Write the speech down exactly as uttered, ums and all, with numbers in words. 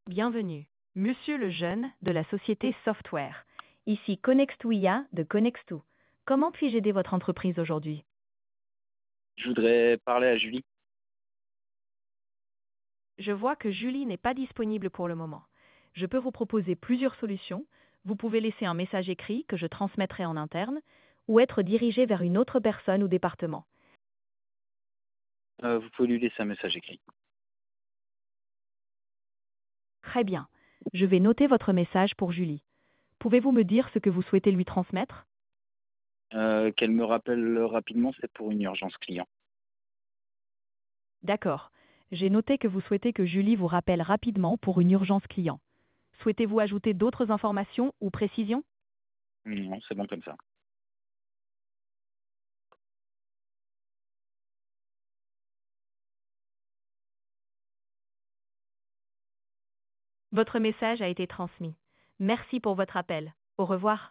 Bienvenue, Monsieur Lejeune de la société Software. Ici Connextouia de Connextou. Comment puis-je aider votre entreprise aujourd'hui? Je voudrais parler à Julie. Je vois que Julie n'est pas disponible pour le moment. Je peux vous proposer plusieurs solutions. Vous pouvez laisser un message écrit que je transmettrai en interne ou être dirigé vers une autre personne ou département. Euh, vous pouvez lui laisser un message écrit. Très bien. Je vais noter votre message pour Julie. Pouvez-vous me dire ce que vous souhaitez lui transmettre? Euh, qu'elle me rappelle rapidement, c'est pour une urgence client. D'accord. J'ai noté que vous souhaitez que Julie vous rappelle rapidement pour une urgence client. Souhaitez-vous ajouter d'autres informations ou précisions? Non, c'est bon comme ça. Votre message a été transmis. Merci pour votre appel. Au revoir.